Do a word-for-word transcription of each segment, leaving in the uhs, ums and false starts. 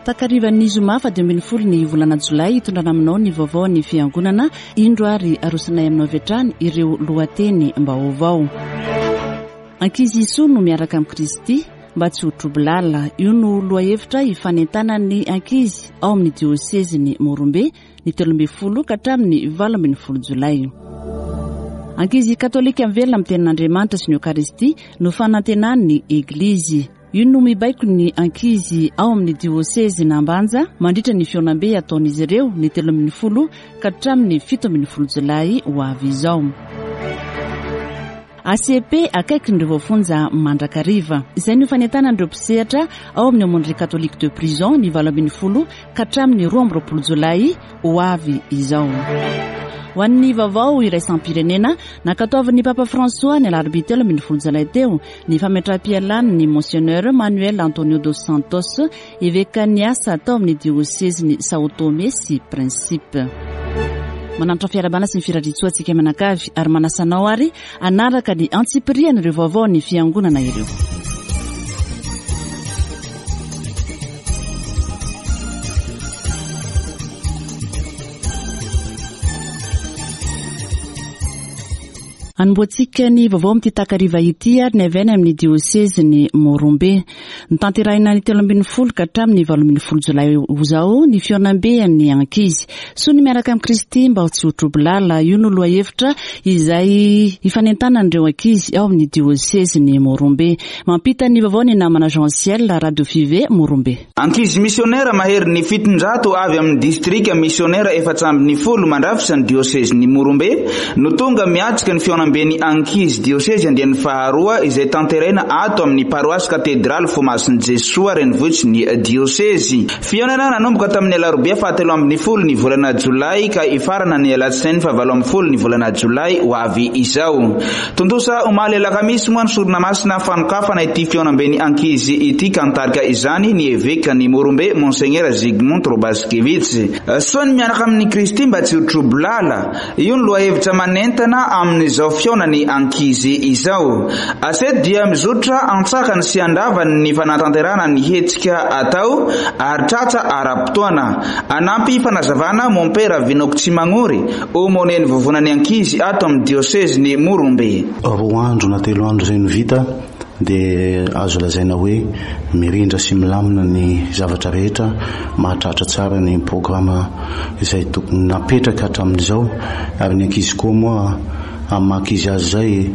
Takarivan'ny zoma fa dimy ambin'ny folo ny volana jolay itondrana aminao ny vaovao ny fiangonana indro ary arosanay aminao vetrany ireo lohateny mba ovao. Ankizy iso no miaraka amin'ny Kristy mba tsy ho trobilala. Io no lohahevitra ifanentana ny ankizy ao amin'ny dioseziny Morombe ny telo ambin'ny folo ka hatramin'ny valo ambin'ny folo jolay. Ankizy katolika mivelona amin'ny tenin'Andriamanitra sy ny Eucharistie no fanantenan'ny Eglizy. Io no mibaiko ny ankizy ao amin'ny dioseziny Ambanja mandritra ny fionambe ataon'izy ireo ny telo ambin'ny folo ka hatramin'ny fito ambin'ny folo jolay ho avy izao. A C P akaiky ny Revofonja Mandrakariva. Izay no fanentana andreo mpisehatra ao amin'ny Aumônerie catholique de prison ny valo ambin'ny folo ka hatramin'ny roa amby roapolo jolay ho avy izao. Ho an'ny vaovao iraisam-pirenena nakataovan'ny Papa François ny alarobia telo ambin'ny folo jolay teo ny fametram-pialana ny Monseigneur Manuel Antonio dos Santos evêque ny asa tao amin'ny diocèseny Sao Tomé sy Principe. Manantra fiarabana sy ny firarisoa antsika manakavy ary manasanao ary anaraka ny antsipiriana ireo vaovao ny fiangonana ireo. Anomboantsika ny vaovao amin'ity takariva ity ary ny avy amin'ny dioseziny Morombe. Ny tanterahina ny telo ambin'ny folo ka hatramin'ny valo ambin'ny folo jolay izao ny fionambean'ny ankizy. So ny miaraka amin'ny Kristy mba tsy ho trobilala. Io no lohahevitra izay ifanentana andreo ankizy ao amin'ny dioseziny Morombe. Mampita ny vaovao ny namana Jean Ciel Radio Five Morombe. Ankizy misionera mahery ny fitonjato avy amin'ny distrika misionera efatsa ambin'ny folo mandrafitra ny dioseziny Morombe no tonga miatrika ny fionambean'ny beni ankizy diocèse andian'ny faharoa izay tanterena ato amin'ny paroisse cathédrale Fomasiny Jesoa renivohitsy ny diocèse. Fionana nanomboka tamin'ny alarobia fahatelo ambin'ny folo ny volana jolay ka ifarana ny alatsinainy fahavalo ambin'ny folo ny volana jolay ho avy izao. Tondosa omaly alakamisy moa ny sorona masina fanokafana ity fionambeny ankizy ity kantarika izany ny evêque ny Morombe Monseigneur Zygmunt Trobaskevitch. Soa ny miaraka amin'ny Kristy mba tsy ho trobilala. Io ny lohahevitra manentana amin'izao fionany ankizy izao. Aseto dia mizotra antsakany sy andavany ny fanatanterana ny hetsika atao ary tratsa ara-potoana. Anampy fanazavana Mompera Vinoko Tsimagnory omoneny vovonany ankizy ato amin'ny diocèseny Morombe. Roa andro na telo andro zay no vita de azo lazaina hoe mirindra sy milamina ny zavatra rehetra, mahatratra tsara ny programa izay tokony napetraka hatramin'izao ary ny ankizy koa moa amin'ny ankizy azy zay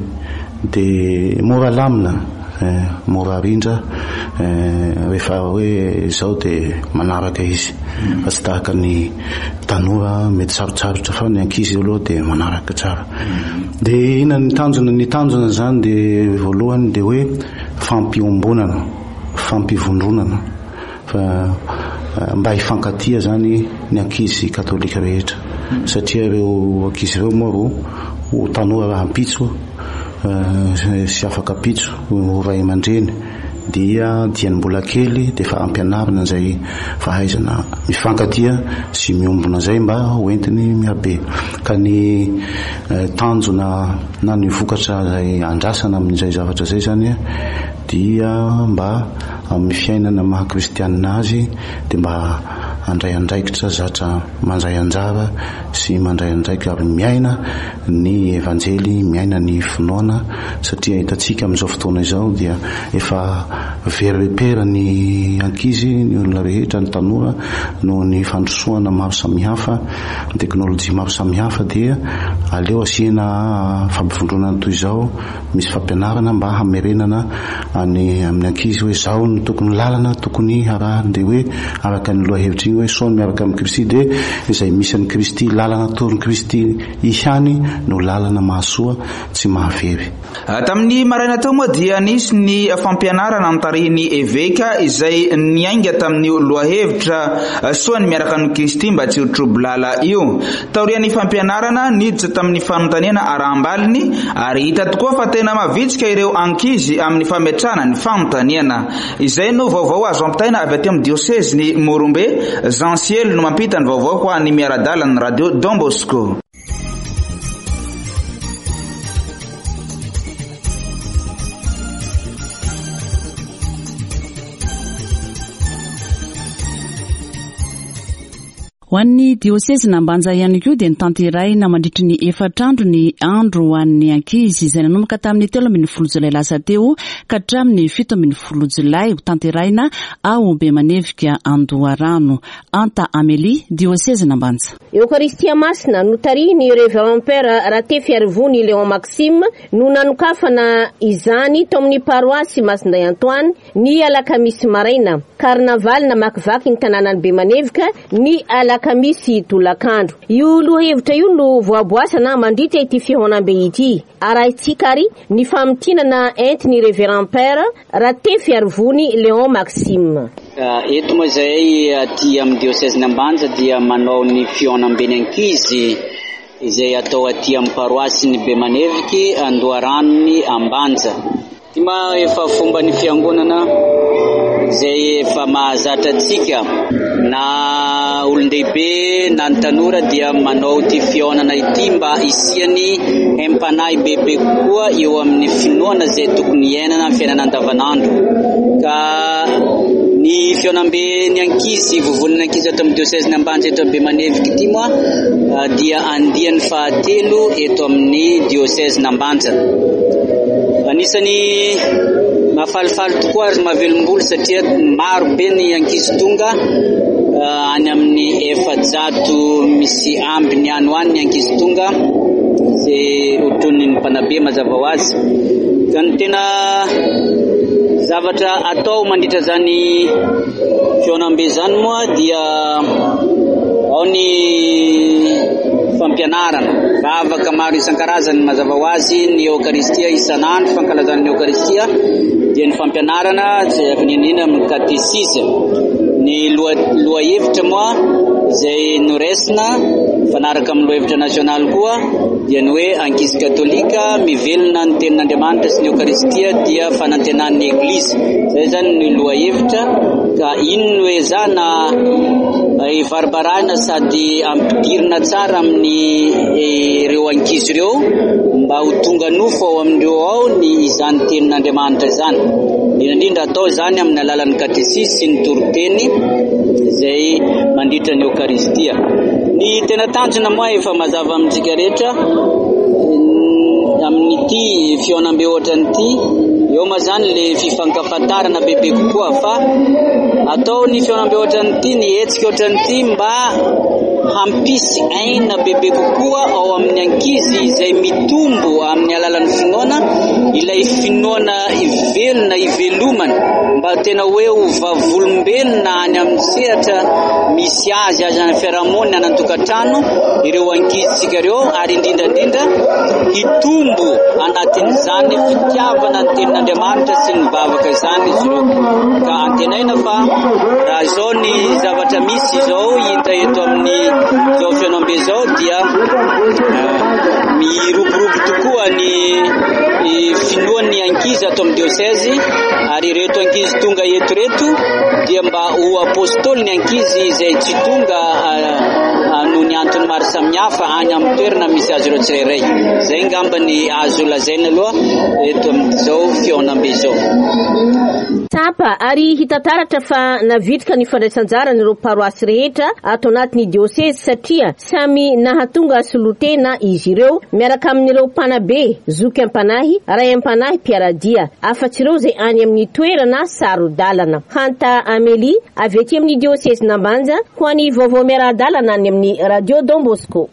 de mora lamina, eh, mora rindra eh, rehefa hoe izao de manaraka izy fa tsy tahaka ny tanora mety sarotsarotra fa ny ankizy aloha de manaraka tsara. De ina ny tanjona ny tanjona zany de voalohany de hoe fampiombonana, fampivondronana fa mba hifankatia zany ny ankizy katolika rehetra satria ireo ankizy ireo moa ro o tanora raha mpitso sy afaka pitso ho ray aman-dreny dia diany mbola kely de fa ampianarina zay fahaizana mifankatia sy miombona zay mba hoentiny miabe. Ka ny tanjona na ny vokatra zay andrasana amin'izay zavatra zay zany dia mba amin'ny fiainana maha kristianina azy de mba andray andraikitra zatra mandray anjara sy mandray andraikitra ary miaina ny evanjely, miaina ny finoana satria hitatsika amin'izao fotoana izao dia efa very repera ny ankizy, ny olona rehetra, ny tanora no ny fandrosoana maro samihafa, teknôlôjia maro samihafa dia aleo asiana fampivondronana toy izao, misy fampianarana mba hamerenana any amin'ny ankizy hoe zao no tokony lalana tokony harahany de hoe araka ny lohahevitra iny hoe soa miaraka amin'ny Kristy de izay misy an'i Kristy lalana torin'i Kristy ihany no lalana mahasoa tsy mahavery. Tamin'ny maraina tao moa dia nisy ny fampianarana antariny evêka izay niainga tamin'ny lohahevitra soa ny miaraka amin'ny Kristy mba tsy ho trobilala io. Taorian'ny fampianarana niditra tamin'ny fanontaniana ara-ambaliny ary hita tokoa fa tena mavitsika ireo ankizy amin'ny fametrana ny fanontaniana. Izay no vaovao azo ampitaina avy aty amin'ny diocèseny Morombe. Jean Ciel no mampita ny vaovao ho an'ny miaradala ny radio Don Bosco. Ho an'ny diosese Nambanja ihany koa dia nitanteraina mandritry ny efatrandro ny andro ho an'ny ankizy izay nanomboka tamin'ny telo ambin'ny folo jolay lasa teo ka hatramin'ny fito ambin'ny folo jolay ho tanteraina ao Bemanevika Andoharano. Anta Amélie, diosese Nambanja. Eucharistia Masina no tarihiny Révérend Père Ratefy Arivony Léon Maxime no nanokafana izany tao amin'ny paroasy Masinday Antoine ny alakamisy maraina. Carnaval na makivaky ny tanànan'ny Bemanevika ny alakamisy tolakandro. Io lohevitra io no voaboasana mandritra ity fihaonam-be ity. Arahintsika ary ny famotinana entiny Révérend Père Ratefy Arivony Léon Maxime. Uh, eto moa zay aty amin'ny diocèse Nambanja dia manao ny fihaonam-beny ankizy izay atao aty amin'ny paroasy ny Bemaneviky Andoharano ny Ambanja. Tima efa fomba ny fiangonana zay efa mahazatra atsika na olon-dehibe na ny tanora dia manao ty fihaonana ity mba isiany empanahy bebe kokoa eo amin'ny finoana zay tokony iainana amin'ny fiainana andavanandro. Ka ny fihaonam-be ny ankizy vovon'ny ankizy ato amin'ny diocèse Nambanja eto amin'ny Bemanevika ity moa uh, dia andiany fahatelo eto amin'ny diocèse Nambanja. Anisany mafalifaly tokoa ary mahavelom-bolo satria maro be ny ankizy tonga uh, any amin'ny efajato misy ambiny any ho any ny ankizy tonga zay otrony ny mpanabe mazava ho azy. Ka ny tena zavatra atao mandritra zany fihaonam-be zany moa dia ao ny fampianarana vavaka maro isan-karazany mazava ho azy, ny Eucharistia isan'andro fankalazana ny Eucharistia, dia ny fampianarana zay avinenina amin'ny katesisme. Ny loha hevitra moa zay noresina fanaraka amin'ny loha hevitra nasionaly koa dia ny hoe ankizy katolika mivelona ny tenin'Andriamanitra sy ny Eucharistia dia fanantenan'ny Eglizy. Zay zany ny loha hevitra. Ka ino hoe zana ivaribarana sady ampidirina tsara amin'ny ireo ankizy ireo mba ho tonga nofo ao amindreo ao ny izany tenin'Andriamanitra zany. Indrindra atao zany amin'ny alalan'ny katesisme sy ny toroteny zay mandritra ny Eucharistia. Ny tena tanjona moa efa mazava amintsika rehetra amin'ity fihaonam-be ohatran'ity, eo ma zany le fifankafatarana bebe kokoa fa atao ny fihaonam-be ohatran'ity, ny hetsika ohatran'ity mba hampisy aina bebe kokoa ao amin'ny ankizy izay mitombo amin'ny alalan'ny finoana, ilay finoana ivelona ivelomana mba tena hoe ho vavolombelona any amin'ny sehatra misy azy azy any fiarahamonina any an-tokantrano ireo ankizy ireo, ary indrindrandrindra hitombo anatin'izany fitiavana ny tenin'Andriamanitra sy ny vavaka izany izy ireo. Ka antenaina fa raha zao ny zavatra misy izao hita eto amin'ny zao fihaonam-be zao dia uh, miroborobo tokoa ny finoan'ny ankizy ato amin'ny diocèse, ary reto ankizy tonga eto reto dia mba ho apôstôly ny ankizy izay tsy tonga uh, noho ny antony maro samihafa any amin'ny toerana misy azy ireo tsirairay. Zay ngamba ny azo lazaina aloha eto amin'izao fihaonam-be zao. Tapa ary hitataratra fa navitrika ny fandraisan-jara ny paroasy rehetra ato anatin'ny diocèse satria samy nahatonga solotena izy ireo miaraka amin'ireo mpanabe, zoky ampanahy, ray ampanahy, mpiaradia afatsy ireo zay any amin'ny toerana saro-dalana. Hanta Amélie avy ety amin'ny diocèse Nambanja ho an'ny vaovao miara-dalana any amin'ny Radio Don Bosco.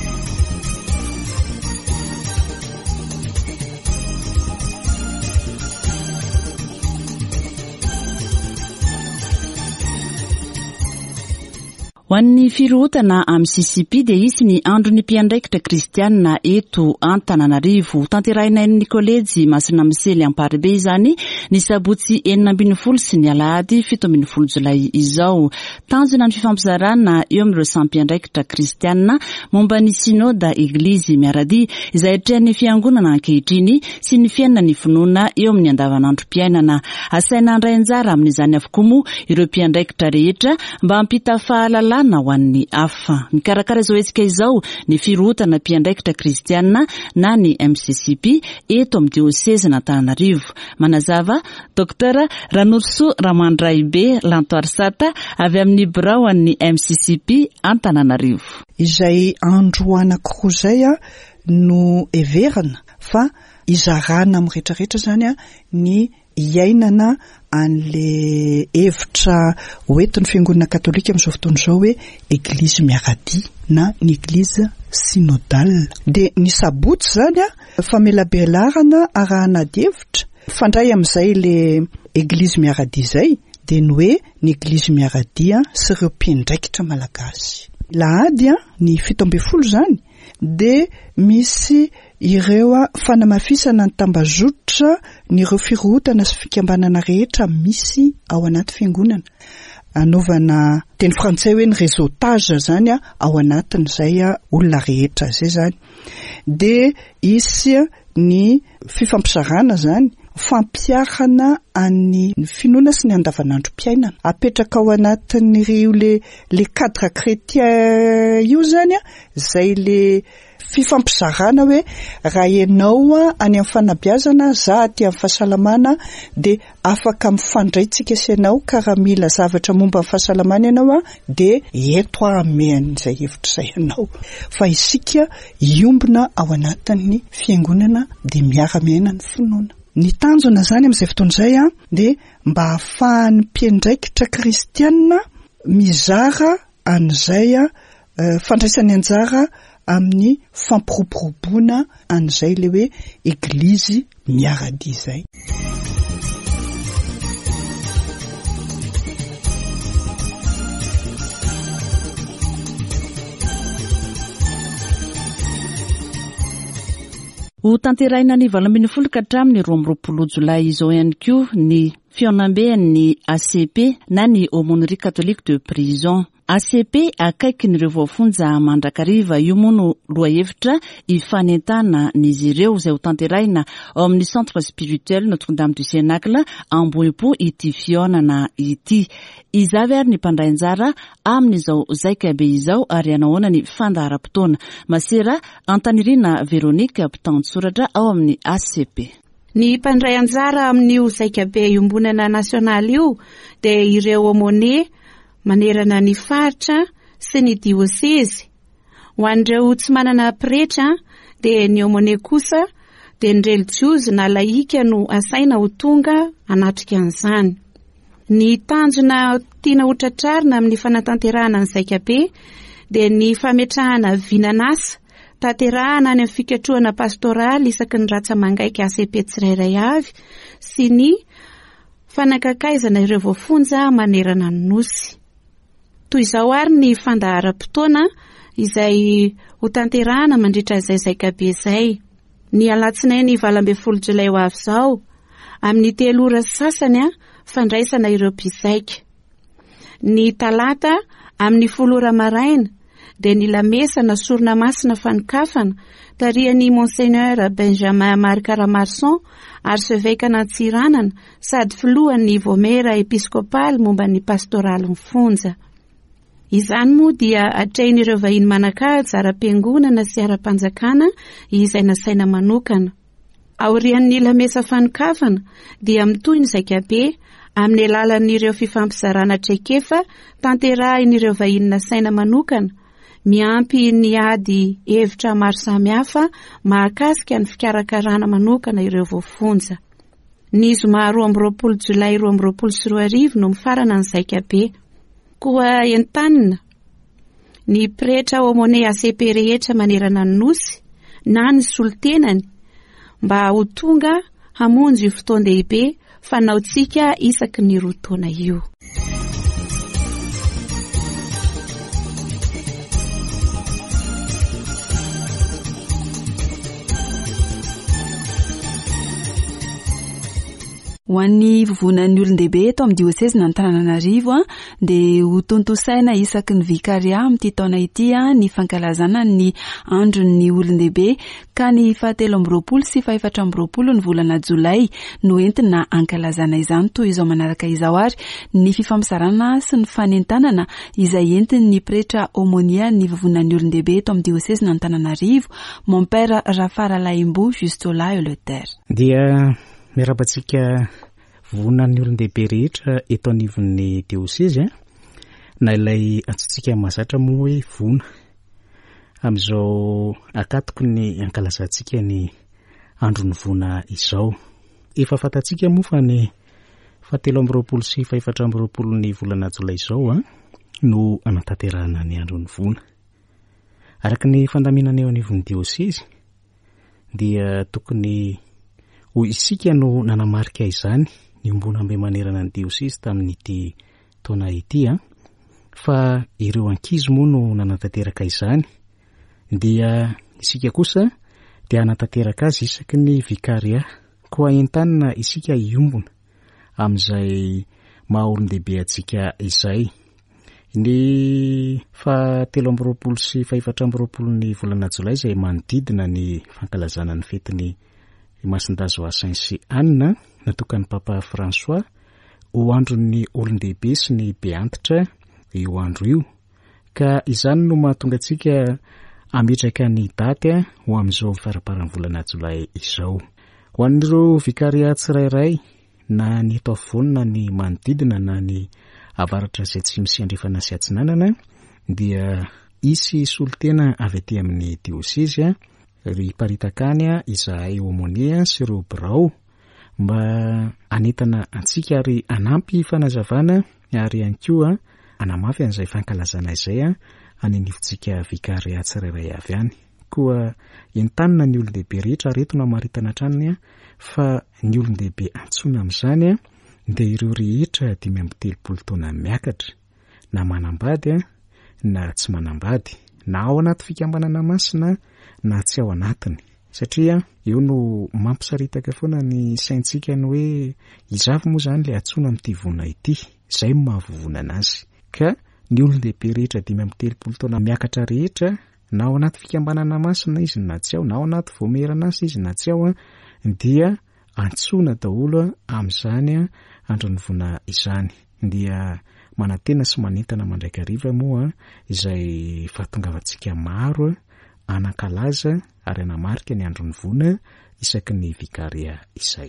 Ho an'ny firohotana a Mississippi dia isy ny andro ny mpiandraikitra kristianina eto Antananarivo. Tanteraina amin'ny kolejy Masina Misely Amparibe izany ny sabotsy enina ambin'ny folo sy ny alahady fito ambin'ny folo jolay izao. Tanjona ny fifampizarana eo amin'ireo sampiandraikitra kristianina momba ny sinoda eglizy miarady izay atrehan'ny fiangonana ankehitriny sy ny fiainana ny finoana eo amin'ny andavanandrom-piainana. Asaina handray anjara amin'izany avokoa moa ireo mpiandraikitra rehetra mba hampita fahalala alàna ho an'ny hafa. Mikarakara izao hetsika izao ny firotana mpiandraikitra kristianina na ny M C C P eto amin'ny dioseze n'Antananarivo. Manazava Dr Ranoroso Ramandraibe Lantoarisata avy amin'ny birao an'ny M C C P Antananarivo. Izay andro anankiroa zay a no everana fa izarana amin'ny rehetrarehetra zany a ny iainana an'le hevitra hoentin'ny fiangonana katolika amin'izao fotoana izao hoe église miaradia na ny église synodale. De ny sabotsy zany a famelabelarana arahana hevitra fandray amin'izay le église miaradia zay de ny hoe ny église miaradia sy ireo mpiandraikitra malagasy. Lahady a ny fito amby folo zany de misy ireo fanamafisana ny tambazotra ny ireo firotana sy fikambanana rehetra misy ao anaty fiangonana. Anaovana teny frantsay hoe ny réseautage zany a ao anatin'izay olona rehetra zay zany. De isy ny fifampizarana zany fampiarana any finoana sy ny andavanandro mpiainana. Apetraka ao anatin'ireo le le cadre chrétien io zany a zay le fifampizarana hoe raha ianao any amin'ny fanabeazana za aty amin'ny fahasalamana de afaka mifandray-tsika sy ianao ka raha mila zavatra momba amin'ny fahasalamana ianao de eto ame an'izay hevitra izay ianao. Fa isika iombona ao anatin'ny fiangonana de miara-miaina ny finoana. Ny tanjona zany amin'izay fotoana izay a de mba ahafahan'ny mpiandraikitra kristianina mizara an'izay a uh, fandraisany anjara amin'ny fampiroboroboana an'izay le hoe église miaradia zay. Ho tanteraina ny valo ambin'ny folo ka hatramin'ny roa amby roapolo jolay izao ihany koa ny fihaonambean'ny A C P na ny aumônerie catholique de prison. A C P akaiky n'ireo voafonja mandrakariva io moa no lohahevitra ifanentana n'izy ireo izay ho tanteraina ao amin'ny centre spirituel Notre-Dame du Cénacle Ambohipo ity fihaonana ity. Izavy ary ny mpandray anjara amin'izao zaikabe izao ary anahoana ny fandaharam-potoana. Masera Antanirina Véronique mpitandron-tsoratra ao amin'ny A C P. Ny mpandray anjara amin'io zaikabe iombonana nasionaly io de ireo aumône manerana ny faritra sy ny dioseze. Ho an'ireo tsy manana pretra de ny aumône kosa de ny religiozy na laika no asaina ho tonga anatrika an'izany. Ny tanjona tiana hotratrarina amin'ny fanatanterahana ny zaikabe de ny fametrahana vinanasa tanterahana any amin'ny fikatroana pastoraly isaky ny ratsa mangaika A C P tsirairay avy sy ny fanakakaizana ireo voafonja manerana ny nosy. Toy izao ary ny fandaharam-potoana izay ho tanterahana mandritra izay zaikabe izay. Ny alatsinainy valo ambin'ny folo jolay ho avy izao amin'ny telo ora sasany a fandraisana ireo mpizaika. Ny talata amin'ny folo ora maraina de ny lamesa na sorona masina fanokafana tarihan'ny Monseigneur Benjamin Marc Ramarson archevêque n'Antsiranana sady filohan'ny vomera episcopale momba ny pastoraly mifonja. Izany moa dia atrain'ireo vahiny manakaja ara-piangonana sy ara-panjakana izay nasaina manokana. Aorian'ny lamesa fanokafana dia mitohy ny zaikabe amin'ny alalan'ireo fifampizarana traikefa tanterahin'ireo vahiny nasaina manokana miampy ny ady hevitra maro samihafa mahakasika ny fikarakarana manokana ireo voafonja. Ny zoma roa amby roapolo jolay roa amby roapolo sy roa arivo no mifarana ny zaikabe. Koa entanina ny pretra aumône A C P rehetra manerana ny nosy na ny solitenany mba ho tonga hamonjy io fotoan-dehibe fanaontsika isaky ny roa taona io. Ho an'ny vovonan'ny olon-dehibe eto amin'ny diocèse n'Antananarivo a dia ho tontosaina isaky ny vikaria amin'ity taona ity a ny fankalazana ny andron'ny olon-dehibe ka ny fahatelo amby roapolo sy fahaefatra amby roapolo ny volana jolay no entina ankalazana izany toy izao manaraka izao ary ny fifampisarana sy ny fanentanana izay entin'ny pretra omonia ny vovonan'ny olon-dehibe eto amin'ny diocèse n'Antananarivo mon père Rafara Laimbo Justola Euleter. Dia miarabantsika vonan'ny olon-dehibe rehetra eto anivon'ny diocèse na ilay antsotsika mahazatra moa hoe vona amin'izao akatoko ny ankalazantsika ny andron'ny vona izao. Efa fantatsika moa fa ny fahatelo amby roapolo sy fahaefatra amby roapolo ny volana jolay izao a no anatanterahana ny andron'ny vona. Araka ny fandaminana eo anivon'ny diocèse dia tokony ho isika no nanamarika izany ny ombonambe manerana ny diocèse tamin'ity taona ity a fa ireo ankizy moa no nanatanteraka izany dia isika kosa dia anatanteraka azy isaky ny vikaria koa entanina isika iombona amin'izay maha olon-dehibe antsika izay. Ny fahatelo amby roapolo sy fahaefatra amby roapolo ny volana jolay izay manodidina ny fankalazana ny fetiny Masindazo wa Saint sy Anna natokany Papa François ho andron'ny olon-dehibe sy ny beantitra io andro io ka izany no mahatonga antsika ametraka ny daty ho amin'izao faraparan'ny volana jolay izao. Ho an'ireo vikaria tsirairay na ny eto afovoany na ny manodidina na ny avaratra izay tsy misy andrefana sy atsinanana dia isy solotena avy aty amin'ny diocèse ry paritakany izahay omonia sy ireo birao mba anetana antsika ary anampy fanazavana ary ihany koa anamafy an'izay fankalazana izay a aninifintsika vikaria tsirairay avy any. Koa entanina ny olon-dehibe rehetra reto na maritana tranony fa ny olon-dehibe antsona amin'izany a dia ireo rehetra dimy amby telopolo taona miakatra na manambady na tsy manambady na ao anaty fikambanana masina na tsy ao anatiny satria eo no mampisaritaka foana ny saintsika ny hoe izavy moa zany le atsona amin'ity vona ity izay mahavovona anazy ka ny olon-dehibe rehetra dimy amby telopolo taona miakatra rehetra na ao anaty fikambanana masina izy na tsy ao na ao anaty voamerana azy izy na tsy ao dia antsona daholo amin'izany andron'ny vona izany. Dia manantena sy manentana mandraika riva moa izay fahatongavantsika maro anakalaza ary anamarika ny andron'ny vona isaky ny vikaria izay.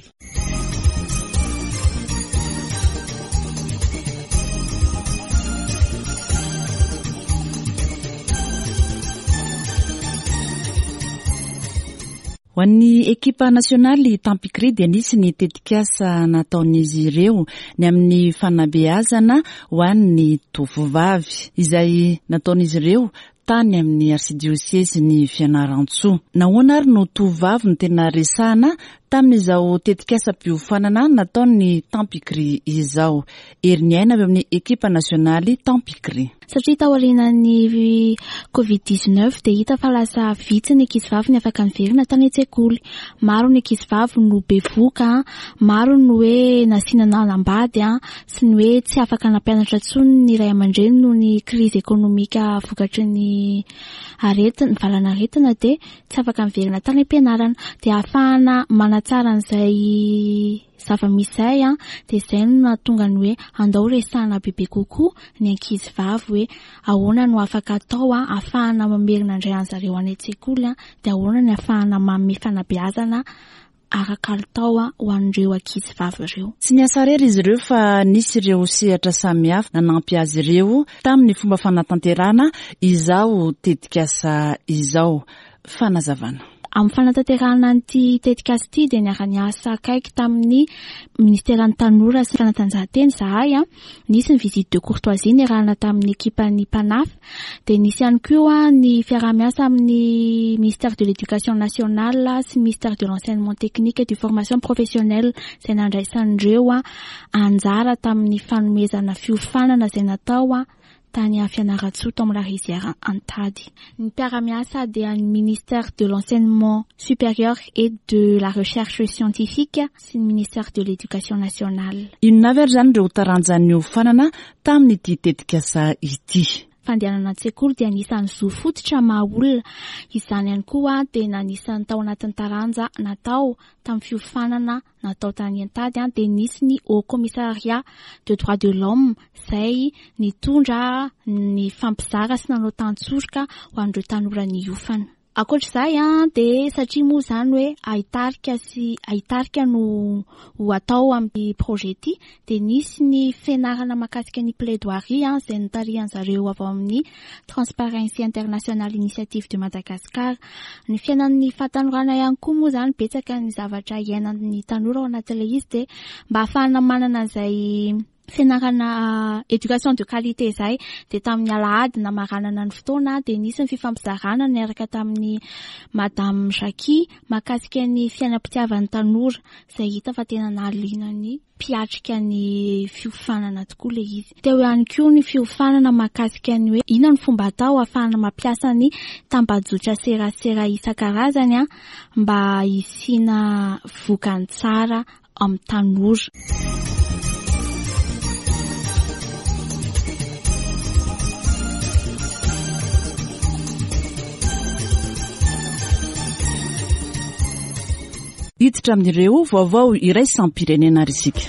Ho an'ny ekipa nasionaly Tampikry dia nisy ny tetikasa nataon'izy ireo ny amin'ny fanabeazana ho an'ny tovovavy izay nataon'izy ireo tany amin'ny arsidiocèse ny Fianarantsoa. Nahoana ary no tovovavy no tena resahana tamin'izao tetikasa-piofanana nataon'ny Tampikry izao. Ery ny aina avy amin'ny ekipa nasionaly Tampikry. Satria tao aorianan'ny covid dix-neuf dia hita fa lasa vitsy ny ankizivavy ny afaka miverina tany an-tsekoly. Maro ny ankizivavy no bevoka, maro no hoe nasinana anambady sy ny hoe tsy afaka nampianatra intsony ny ray aman-dreny noho ny krizy ekonomika vokatry ny aretina, ny valana aretina dia tsy afaka miverina tany am-pianarana. Dia ahafahana manatsara an'izay zava-misay dia izay no nahatonga ny hoe andao resahana bebe kokoa ny ankizivavy hoe ahoana no afaka atao ahafahana mamerina indray an'zareo any an-tsekoly dia ahoana ny ahafahana manome fanabeazana ara-kalitao ho an'ireo ankizivavy ireo. Tsy niasa irery izy ireo fa nisy ireo sehatra samihafa nanampy azy ireo tamin'ny fomba fanatanterana izao tetikasa izao. Fanazavana. Amin'ny fanatanterahana an'ity tetikasa ity dia niara-niasa akaiky tamin'ny ministeran'ny tanora sy fanatanjahantena zahay nisy ny visite de courtoisie niarahana tamin'ny ekipan'ny Panaf dia nisy ihany koa ny fiaraha-miasa amin'ny ministère de l'éducation nationale sy ministère de l'enseignement technique et de formation professionnelle izay nandraisan'ireo anjara tamin'ny fanomezana fiofanana izay natao tany Fianaratsoa tao amin'ny la rizière Antady. Ny mpiara-miasa dia ny ministère de l'enseignement supérieur et de la recherche scientifique sy ny ministère de l'éducation nationale. Inona avy ary zany ireo taranjan'ny ofanana tamin'ity tetikasa ity? Fandehanana an-tsekoly dia anisan'ny zo fototra maha-olona. Izany ihany koa dia nanisany tao anatin'ny taranja natao tamin'ny fiofanana natao tany Antady dia nisy ny Haut Commissariat de droits de l'homme izay nitondra ny fampizara sy nanao tantsorika ho an'ireo tanora niofana. Ankoatr'izay dia satria moa izany hoe ahitarika sy ahitarika no ho atao amin'ny projet ity dia nisy ny fianarana mahakasika ny plaidoirie izay notarihan'zareo avy amin'ny Transparency International Initiative de Madagascar. Ny fiainan'ny fahatanorana ihany koa moa izany betsaka ny zavatra iainan'ny tanora ao anatin'ilay izy dia mba ahafahana manana izay fianarana éducation de qualité izay dia tamin'ny alahady na maranana ny fotoana dia nisy ny fifampizarana niaraka tamin'ny Madame Jackie mahakasika ny fiainam-pitiavan'ny tanora izay hita fa tena nahaliana ny mpiatrika ny fiofanana tokoa le izy. Teo ihany koa ny fiofanana mahakasika ny hoe inona ny fomba atao ahafahana mampiasa ny tambajotra serasera isan-karazany mba hisiana vokany tsara amin'ny tanora. Hiditra amin'ireo vaovao iray sampam-pirenena ary isika.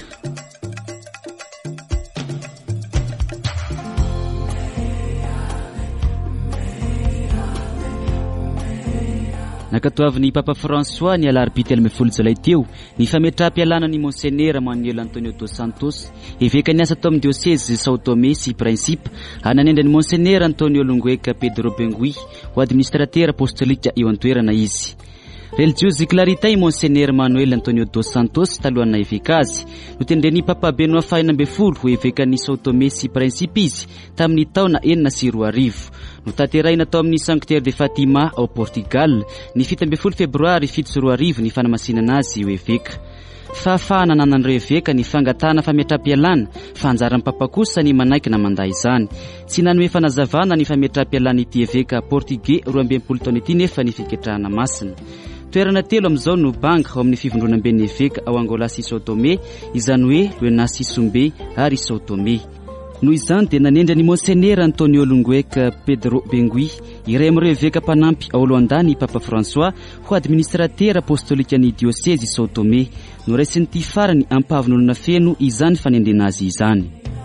Nakatoavin'ny Papa François ny alarobia telo ambin'ny folo jolay teo ny fametram-pialana ny Monseigneur Manuel Antonio dos Santos eveka niasa tao amin'ny diocèse São Tomé sy Principe ananendra ny Monseigneur Antonio Lungueca Pedro Bengui ho administrateur apostolika eo an-toerana izy. Religiozy Clarité Monseigneur Manuel Antonio dos Santos talohana eveka azy no tendreny Papa Benoît faina ambin'ny folo ho eveka ny São Tomé sy Principe izy tamin'ny taona enina sy roa arivo. No tanterahina tao amin'ny Sanctuaire de Fatima ao Portugal ny fito ambin'ny folo febroary fito sy roa arivo ny fanamasinana azy ho eveka. Fahafahana nanan'ireo eveka ny fangatana fametram-pialana fa anjaran'ny Papa kosa ny manaiky na manday izany. Tsy nanome fanazavana ny fametram-pialana ity eveka Portugais roa ambin'ny folo taona ity nefa ny fiketrahana masina. Toerana telo amin'izao no banga ao amin'ny fivondrona amben'ny eveka ao Angola sy São Tomé izany hoe Luena sy Sumbe ary São Tomé. Noho izany dia nanendra ny Monseigneur Antonio Lungueca Pedro Bengui iray amin'ireo eveka mpanampy ao alohan-dany Papa François ho administrateur apostolika ny diocèse São Tomé no raisiny ity farany ampahavin'olona feno izany fanendrena azy izany.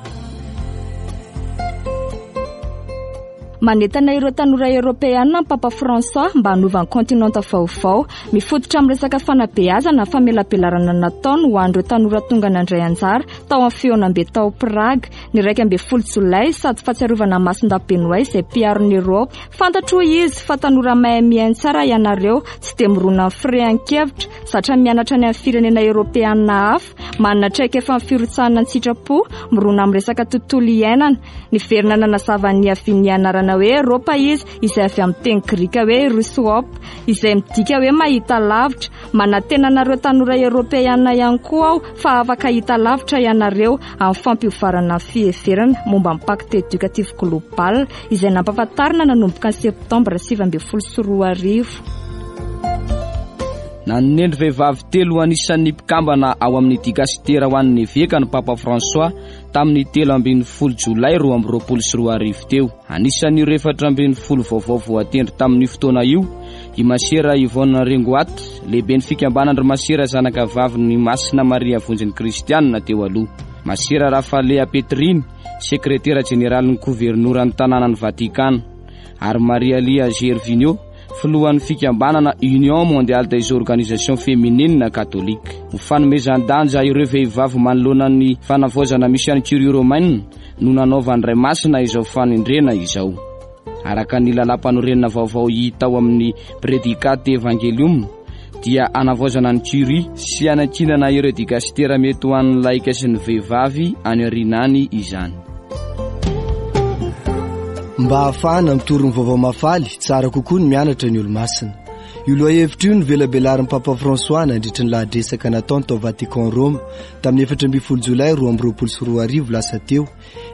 Manetana ireo tanora Europeana Papa François mba hanovany kontinanta vaovao mifototra amin'ny resaka fanabeazana famelabelarana nataony ho an'ireo tanora tonga nandray anjara tao amin'ny feonam-be tao Prague ny raika ambin'ny folo jolay sady fahatsiarovana masinda Benoît izay mpiaron'ny Europe. Fantatro izy fa tanora mahay miainy tsara ianareo tsy dia mirona amin'ny firehan-kevitra zatra mianatra ny amin'ny firenena Europeana hafa manana traika efa amin'ny firotsahana ny sitrapo mirona amin'ny resaka tontolo iainana ny verina nanazavany aviany ianarana hoe Europa izy izay avy amin'ny teny Grika hoe Rusop izay midika hoe mahita lavitra. Manatenanareo tanora Europeana ihany koa aho fa afaka hita lavitra ianareo amin'ny fampiofarana fiheverana momba ny pacte éducatif global izay nampahafantarina nanomboka ny septambra sivy ambin'ny folo sy roa arivo. Nanendry vehivavy telo anisan'ny mpikambana ao amin'ny dikasitera ho an'ny eveka ny Papa François tamin'ny telo ambin'ny folo jolay roa amby roapolo sy roa arivo teo. Anisan'ny efatra ambin'ny folo vaovao voatendry tamin'ny fotoana io i Masera Yvonne Rengoat lehibe ny fikambanandry Masera zanaka vavy ny Masina Maria Vonjiny Kristianina teo aloha. Masera Rafalea Petrine sekretera generaly ny gouvernora ny tanànan'ny Vatikana ary Maria Lia Gervinio filohan'ny fikambanana Union Mondiale des Organisations Féminines Catholiques. Ho fanomezan-danja ireo vehivavy manoloana ny fanavaozana misy any Curie Romaine no nanaova andray masina izao fanendrena izao. Araka ny lalam-panorenana vaovao hita ao amin'ny Predicate Evangelium dia anavaozana ny Curie sy anakinana ireo dikasitera mety ho an'ny laika sy ny vehivavy any arinany izany. Mba ahafahana mitorony vaovao mafaly tsara kokoa ny mianatra ny olo-masina. Io loha hevitra io ny velabelarin'ny Papa François nandritra ny lahadresaka nataony tao Vatican Roma tamin'ny efatra ambin'ny folo jolay roa amby roapolo sy roa arivo lasa teo.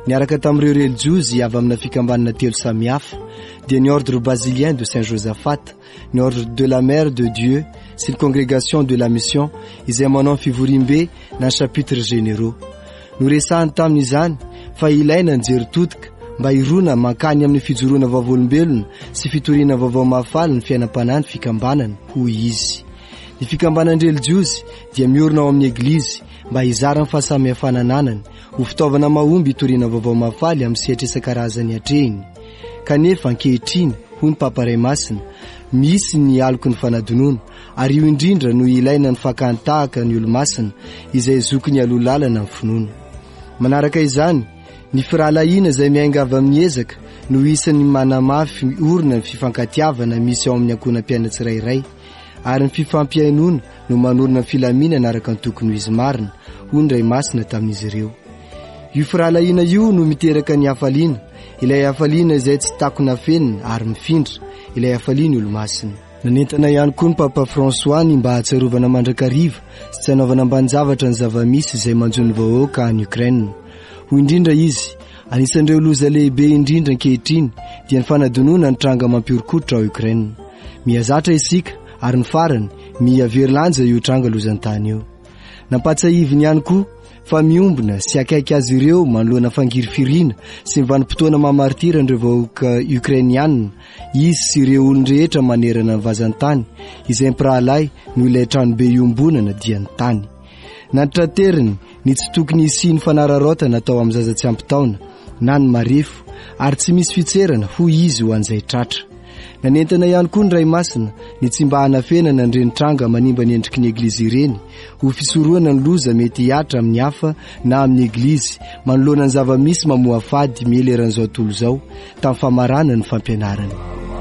niaraka tamin'ireo relijiosy avy amina fikambanana telo samihafa dia ny ordre basilien de Saint Josaphat, ny ordre de la Mère de Dieu sy ny congrégation de la mission izay manao fivorim-be na chapitre généraux. Noresahany tamin'izany fa ilaina nijery totika mba irona mankany amin'ny fijoroana vavolombelona sy fitoriana vaovao mahafaly ny fiainam-panahy ny fikambanana hoy izy. Ny fikambanany relijiosy dia miorina ao amin'ny eglizy mba hizara ny fahasamihafanananany ho fitaovana mahomby hitoriana vaovao mahafaly amin'ny sehatra isan-karazany hatrehiny. Kanefa ankehitriny hoy ny Papa Ray Masina, misy ny aloko ny fanadinoana ary io indrindra no ilaina ny fakany tahaka ny olo-masina izay zokiny alolalana amin'ny finoana. Manaraka izany, ny firalahiana izay miainga avy amin'ny ezaka no isan'ny manamafy orina ny fifankatiavana misy ao amin'ny ankonam-piaina tsirairay, ary ny fifampiainona no manorina ny filaminana araka ny tokony ho izy marina, hoy ny Ray Masina tamin'izy ireo. Io firalahiana io no miteraka ny hafaliana, ilay hafaliana izay tsy takona fenina ary mifindra, ilay hafaliana olo-masina. Nanentana ihany koa ny Papa François ny mba hatsarovana mandrakariva sy tsy hanaovana mbanjavatra ny zava-misy izay manjony vahoaka any Ukraine. Ho indrindra izy, anisan'ireo loza lehibe indrindra ankehitriny dia ny fanadinoana ny tranga mampiorokotra ao Ukraine. Mihazatra isika ary ny farany mihavery lanja io tranga lozan-tany io. Nampatsahiviny ihany koa fa miombona sy akaiky azy ireo manoloana fangiry firina sy mivanim-potoana mamartira ireo vahoaka Ukrainianina, izy sy ireo olon-drehetra manerana ny vazan-tany izay mpirahalahy no ilay tranobe iombonana dia ny tany. Nantrateriny ny tsy tokony hisy ny fanararaotana atao amin'ny zaza tsy ampitaona na ny marefo ary tsy misy fitserana hoy izy ho an'izay tratra. Nanentana ihany koa ny Ray Masina ny tsy mba hanafenana ireny tranga manimba ny endriky ny eglizy ireny ho fisoroana ny loza mety hiatra amin'ny hafa na amin'ny eglizy manoloana ny zava-misy mamoha fady mieleran'izao tontolo izao tamin'ny famarana ny fampianarana.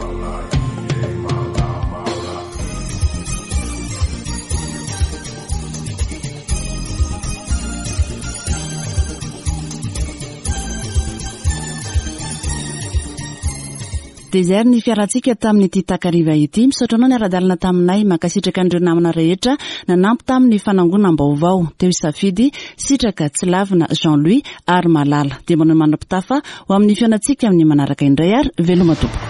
Dezer ny fiarantsika tamin'ity takariva ity, misaotra anao ny ara-dalana taminay mankasitraka an'ireo namana rehetra nanampy tamin'ny fanangonam-baovao teo isafidy sitraka tsy lavina Jean-Louis ary Malala. Dia manao manam-pitafa ho amin'ny fiainantsika amin'ny manaraka indray ary veloma tompoko.